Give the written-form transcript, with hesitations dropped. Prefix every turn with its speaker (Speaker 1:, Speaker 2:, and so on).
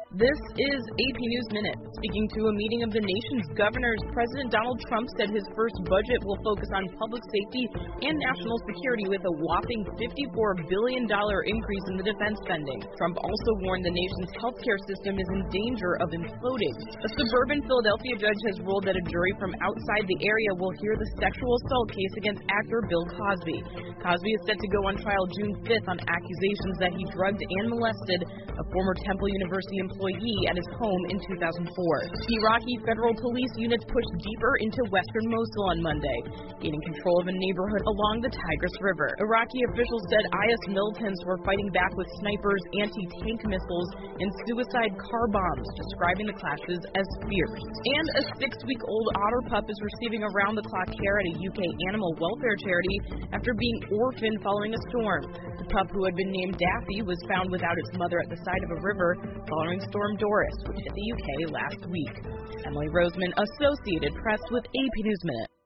Speaker 1: This is AP News Minute. Speaking to a meeting of the nation's governors, President Donald Trump said his first budget will focus on public safety and national security with a whopping $54 billion increase in the defense spending. Trump also warned the nation's healthcare system is in danger of imploding. A suburban Philadelphia judge has ruled that a jury from outside the area will hear the sexual assault case against actor Bill Cosby. Cosby is set to go on trial June 5th on accusations that he drugged and molested a former Temple University employee at his home in 2004. Iraqi federal police units pushed deeper into western Mosul on Monday, gaining control of a neighborhood along the Tigris River. Iraqi officials said IS militants were fighting back with snipers, anti-tank missiles, and suicide car bombs, describing the clashes as fierce. And a 6-week-old otter pup is receiving around-the-clock care at a UK animal welfare charity after being orphaned following a storm. The pup, who had been named Daffy, was found without its mother at the side of a river following Storm Doris, which hit the UK last week. Emily Roseman, Associated Press with AP News Minute.